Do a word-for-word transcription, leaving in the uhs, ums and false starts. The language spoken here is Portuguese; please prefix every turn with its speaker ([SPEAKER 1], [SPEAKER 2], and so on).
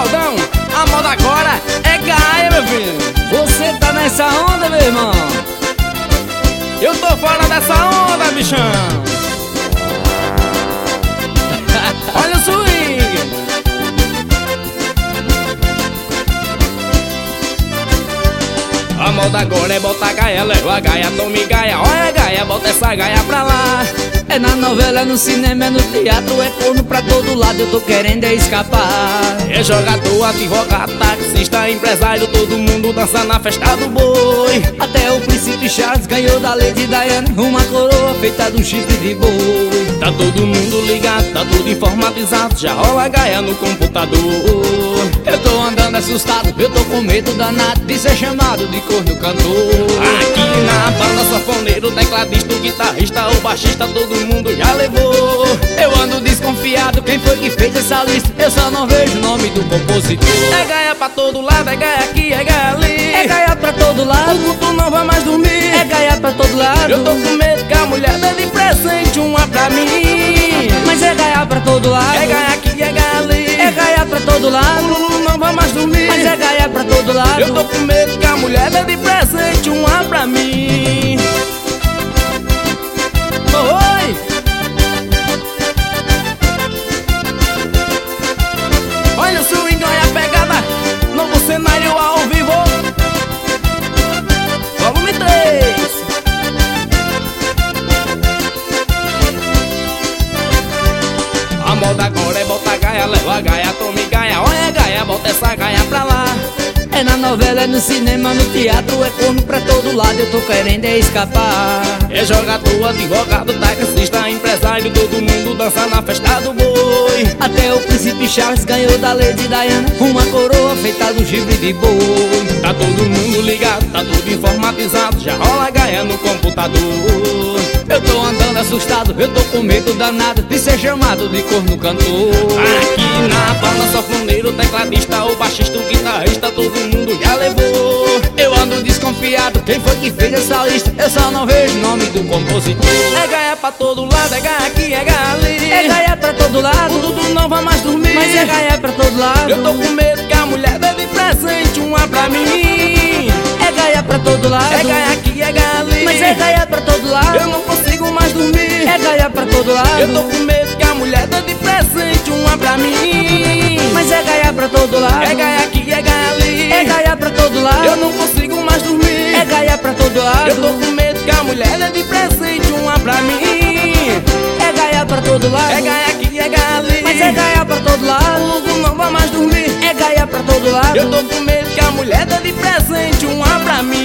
[SPEAKER 1] Geraldão, a moda agora é gaia, meu filho.
[SPEAKER 2] Você tá nessa onda, meu irmão?
[SPEAKER 1] Eu tô fora dessa onda, bichão. Olha o swing. A moda agora é botar gaia, leva a gaia, tome gaia. Olha a gaia, bota essa gaia pra lá.
[SPEAKER 2] É na novela, é no cinema, é no teatro, é corno pra todo lado, eu tô querendo é escapar.
[SPEAKER 1] É jogador, advogado, taxista, empresário, todo mundo dança na festa do boi.
[SPEAKER 2] Até o príncipe Charles ganhou da Lady Diana uma coroa feita de um chifre de boi.
[SPEAKER 1] Tá todo mundo ligado, tá tudo informatizado, já rola gaia no computador.
[SPEAKER 2] Eu tô andando assustado, eu tô com medo danado de ser chamado de corno cantor.
[SPEAKER 1] Aqui na banda, sanfoneiro, tecladista, o guitarrista, o baixista, todo mundo já levou.
[SPEAKER 2] Eu ando desconfiado, quem foi que fez essa lista? Eu só não vejo o nome do compositor.
[SPEAKER 1] É gaia pra todo lado, é gaia aqui, é gaia ali.
[SPEAKER 2] É gaia pra todo lado,
[SPEAKER 1] o culto não vai mais dormir.
[SPEAKER 2] É gaia pra todo lado.
[SPEAKER 1] Eu tô com medo que a mulher dê de presente uma pra mim.
[SPEAKER 2] Mas é gaia pra todo lado,
[SPEAKER 1] é gaia aqui, é gaia ali.
[SPEAKER 2] É gaia pra todo lado,
[SPEAKER 1] o Lulu não vai mais dormir.
[SPEAKER 2] Mas é gaia pra todo lado.
[SPEAKER 1] Eu tô com medo que a mulher dê de presente uma pra mim. Oi! Olha o swing, olha a pegada, novo cenário ao vivo. Volume três. A moda agora é botar gaia, leva a gaia, tome gaia. Olha a gaia, bota essa gaia pra lá.
[SPEAKER 2] É na novela, é no cinema, no teatro, é corno pra todo lado, eu tô querendo é escapar.
[SPEAKER 1] É jogador, advogado, taxista, empresário, todo mundo dança na festa do boi.
[SPEAKER 2] Até o príncipe Charles ganhou da Lady Diana uma coroa feita do chifre de boi.
[SPEAKER 1] Tá todo mundo ligado, tá tudo informatizado, já rola gaia no computador.
[SPEAKER 2] Eu tô andando assustado, eu tô com medo danado de ser chamado de corno cantor.
[SPEAKER 1] Aqui na banda, sanfoneiro, tecladista, o baixista, o guitarrista, todo mundo já levou.
[SPEAKER 2] Eu ando desconfiado, quem foi que fez essa lista? Eu só não vejo o nome do compositor.
[SPEAKER 1] É gaia pra todo lado, é gaia aqui, é gaia ali.
[SPEAKER 2] É gaia pra todo lado,
[SPEAKER 1] o Dudu não vai mais dormir.
[SPEAKER 2] Mas é gaia pra todo lado.
[SPEAKER 1] Eu tô com medo que a mulher dê de presente uma pra mim.
[SPEAKER 2] É gaia pra todo lado,
[SPEAKER 1] é gaia aqui, é gaia ali.
[SPEAKER 2] Mas é gaia pra todo lado.
[SPEAKER 1] Eu não consigo mais dormir.
[SPEAKER 2] É gaia pra todo lado.
[SPEAKER 1] Eu tô com medo que a mulher dê de presente uma pra mim.
[SPEAKER 2] Mas é gaia pra todo lado.
[SPEAKER 1] É gaia aqui, é gaia ali.
[SPEAKER 2] É gaia pra todo lado.
[SPEAKER 1] Eu não consigo mais dormir.
[SPEAKER 2] É gaia pra todo lado.
[SPEAKER 1] Eu tô com medo que a mulher dê de presente uma pra mim.
[SPEAKER 2] É gaia pra todo lado.
[SPEAKER 1] É gaia aqui, é gaia ali.
[SPEAKER 2] Mas é gaia pra todo lado.
[SPEAKER 1] O Lulu não vai mais dormir.
[SPEAKER 2] É gaia pra todo lado.
[SPEAKER 1] Eu tô com medo que a mulher dê de presente uma pra mim.